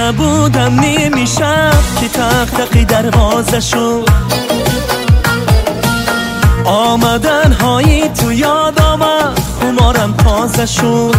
تا بودم نیمی شب که تق تقی دروازه شد، آمدن هایی تو یاد آمد، خمارم تازه شد.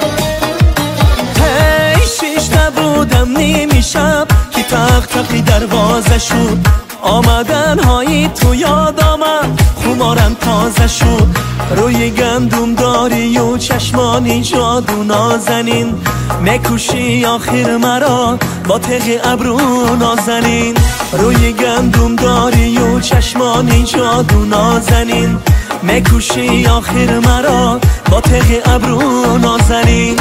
هی شیش نبودم نیمی شب که تق تقی دروازه شد، آمدن هایی تو یاد آمد، خمارم تازه شد. روی گندم داری و چشمانی جادو نازنین، میکشی آخر مرا با تق ابرو نازنین. روی گندم داری و چشمانی جادو نازنین، میکشی آخر مرا با تق ابرو نازنین.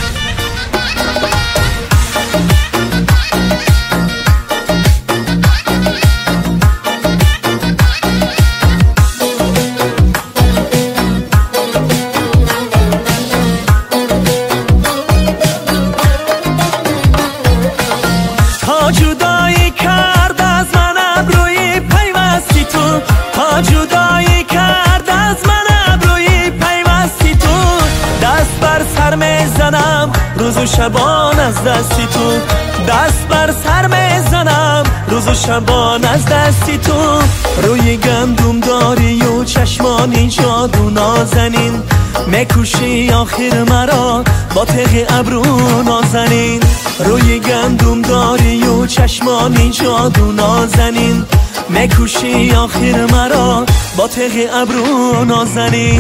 جدایی کرد از من ابروی پیوستی تو، تا جدایی کرد از من ابروی پیوستی تو. دست بر سر میزنم روز و شبان از دستی تو، دست بر سر میزنم روز و شبان از دستی تو. روی گندم داری و چشمانی جادو نازنین، میکشی آخر مرا با تق ابرو نازنین. روی گندم داری و چشمانی جادو نازنین، میکشی آخر مرا با تق ابرو نازنین.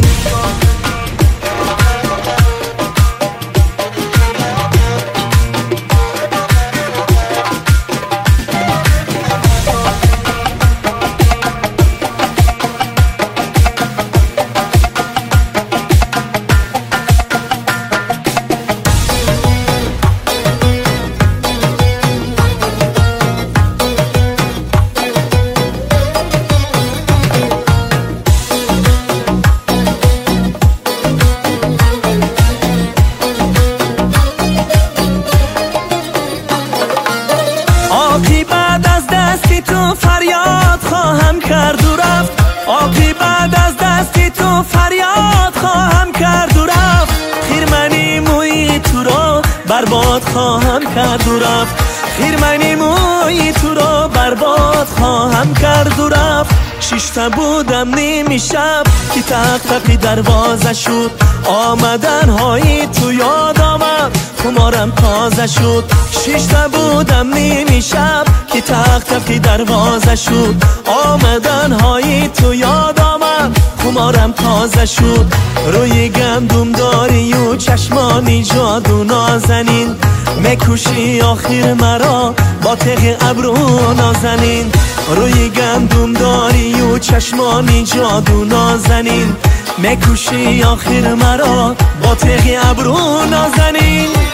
آقی بعد از دستی تو فریاد خواهم کرد و رفت، آقی بعد از دستی تو فریاد خواهم کرد و رفت. خیرمنی موی تو رو برباد خواهم کرد و رفت، خیرمنی موی تو رو برباد خواهم کرد و رفت. شش تا بودم نیمی شب که تق تقی دروازه شد، آمدن هایی تو یاد آمد، خمارم تازه شد. شش تا بودم نیمی شب که تق تقی دروازه شد، آمدن هایی تو یاد آمد، خمارم تازه شد. روی گندم داری و چشمانی جادو نازنین، میکشی آخر مرا با تق ابرو نازنین. روی گندم داری و چشمانی جادو نازنین، میکشی آخر مرا با تق ابرو نازنین.